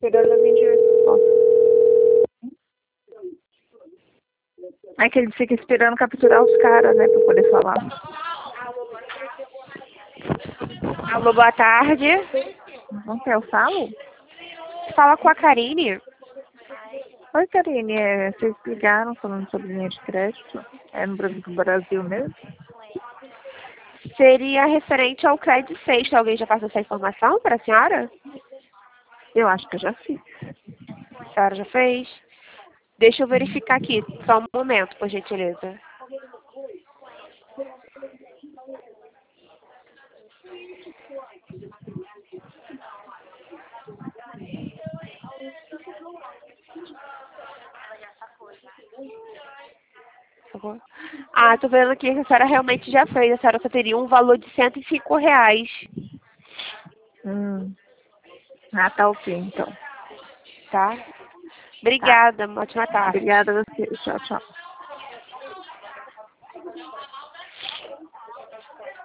Esperando a minha resposta. É que ele fica esperando capturar os caras, né, pra poder falar. Alô, boa tarde. Não quer, eu falo? Fala com a Karine. Oi, Karine, vocês ligaram falando sobre linha de crédito? É no Brasil mesmo? Seria referente ao crédito sexto. Alguém já passou essa informação para a senhora? Eu acho que eu já fiz. A senhora já fez? Deixa eu verificar aqui. Só um momento, por gentileza. Ah, tô vendo aqui que a senhora realmente já fez. A senhora só teria um valor de R$ 105. Ah, tá ok, então. Tá? Tá. Obrigada. Uma ótima tarde. Obrigada a você. Tchau, tchau.